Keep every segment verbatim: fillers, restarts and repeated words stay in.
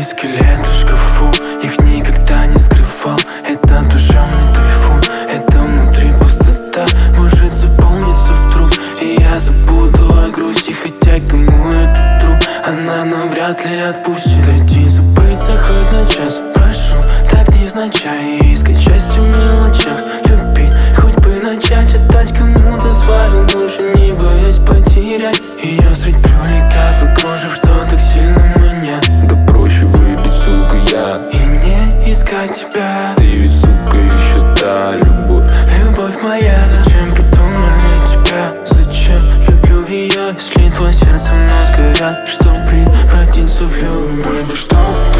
Мои скелеты в шкафу, их никогда не скрывал. Это душевный тайфун, это внутри пустота. Может заполниться вдруг, и я забуду о грусти. Хотя кому это вдруг, она навряд ли отпустит. Дойди забыться хоть на час, прошу, так невзначай. И искать счастье в мелочах, любить, хоть бы начать отдать кому-то свою душу, не боясь потерять ее средь пролетав и кружев, что так сильно меня. Да проще выбить, сука, я И не искать тебя. Ты ведь, сука, еще та любовь. Любовь моя, зачем придумали тебя? Зачем люблю ее, если твое сердце мной горят, чтоб превратиться в любовь? Baby, что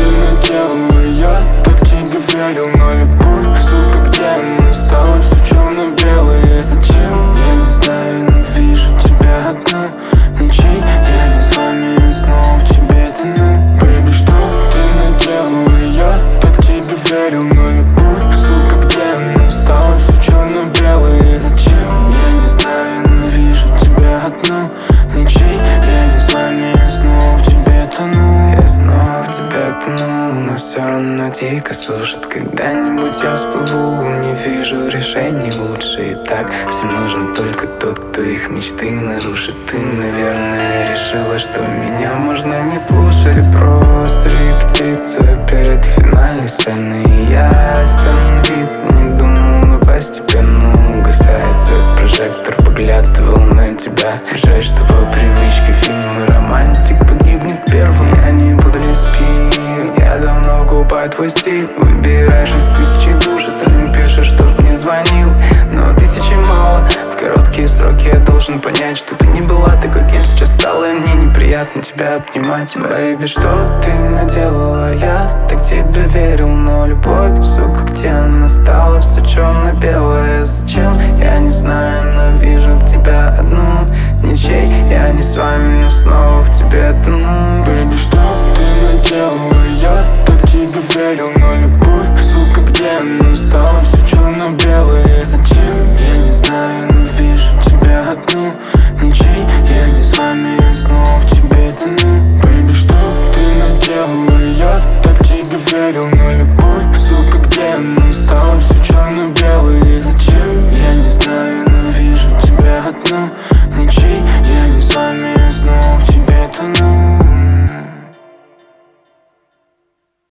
ты наделала? Я так тебе верил, но любовь, сука, где она? Стала все черно-белое. Зачем? Я не знаю, но вижу тебя одну. Ночей я не с вами, и снова в тебе тону. Baby, что ты наделала? Я так тебе верил, но любовь, сука, где она? Стала все черно-белое. Зачем? Я не знаю, но вижу тебя одну. Ночей я не с вами, и снова в тебе тону. Я снова в тебя тону, но все равно дико сушит. Когда-нибудь я всплыву, не вижу решений лучше. И так всем нужен только тот, кто их мечты нарушит. Ты, наверное, решила, что меня можно не слушать. Ты просто репетиция перед финальной сценой. И я остановиться не думал, но постепенно угасает свет. Прожектор поглядывал на тебя. Жаль, что по привычке фильма романтик погибнет первым. Я не буду спи, я давно купаю твой стиль. Выбираешь из тысячи душ, остальным пишешь, чтоб не звонил. Но тысячи мало, в короткие сроки я должен понять, что ты не была такой, кем сейчас стала. И мне неприятно тебя обнимать. Бэйби, что ты наделала? Я так тебе верил, но любовь, сука, где она? Стала все черно-белое. Зачем? Я не знаю, но вижу тебя одну. Ничей, я не с вами, но снова в тебе тону. Baby, что ты наделала?